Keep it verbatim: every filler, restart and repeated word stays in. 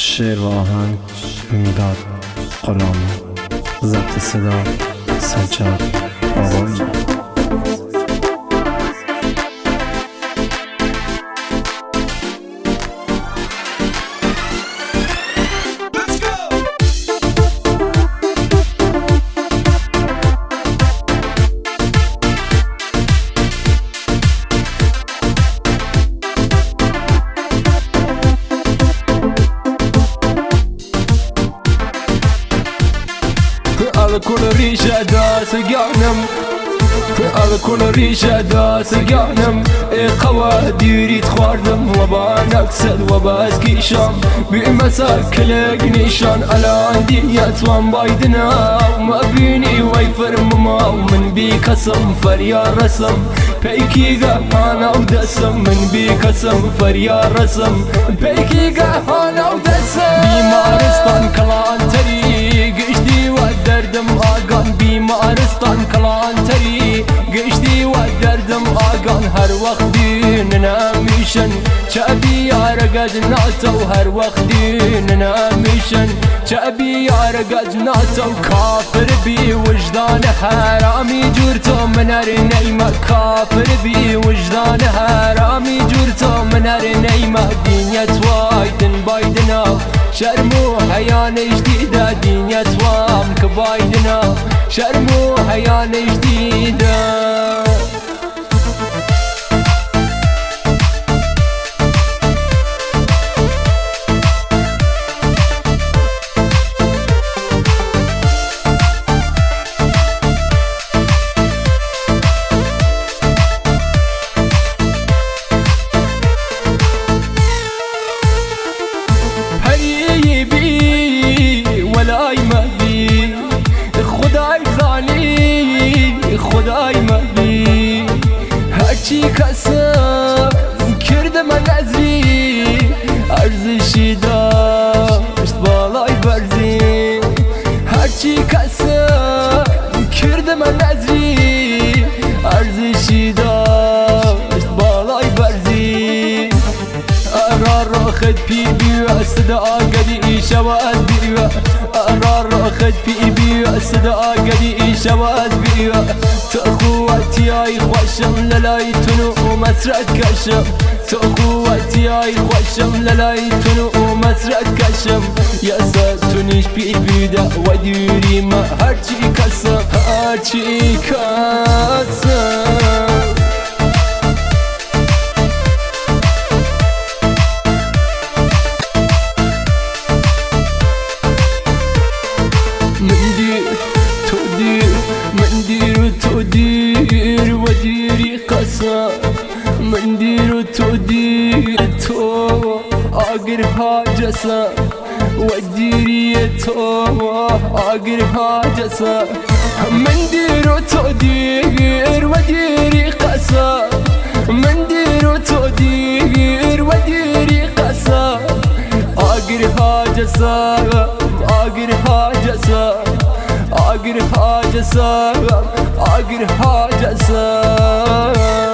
شعر و آهنگ میداد غلامی، ضبط صدا سجاد آقایی. كل ريشة داس قانم على كل ريشة داس قانم قواديري تخواردم وبان اكسد وباسكي شام بمساكلك نيشان على عندي يتوان بايدنا وما بيني ويفر مما ومن بي قسم فريا رسم بيكي قهانا ودسم من بي قسم فريا رسم بيكي قهانا ودسم بمارستان كلان طريق اشتي ودردم آقان بمارستان كلان طريق قشتي ودردم آقان هر وقت ديننا ميشن شابي يارقد ناتو هر وقت ديننا ميشن شابي يارقد ناتو كافر بي وجدان حرامي جورتو من النيمة كافر بي وجدان حرامي جورتو من النيمة دنيا وايدن بايدنا شرمو حيان جديدة دنيا توام كبايدنا شرمو حيان جديدة خدای مبی هرچی کسم کرده من نزی ارزشی داشت بالای برزی هرچی کسم کرده من نزی ارزشی داشت بالای برزی ارار خد پی بیو صدا قدی شواز بیو ارار خد پی بیو صدا قدی شواز بیو تأخواتي اي خوشم للاي تنو ومسرد كشم تأخواتي اي خوشم للاي تنو ومسرد كشم يا ساتونيش بي بيدا وديري ما هرچي كسم هرچي كسم تدير وديري قسا من دير وتدير تو اقر هاجسا وديري تو اقر هاجسا من دير وتدير وديري قسا من دير وتدير وديري قسا اقر هاجسا اقر هاجسا اقر حاجة سام اقر حاجة سام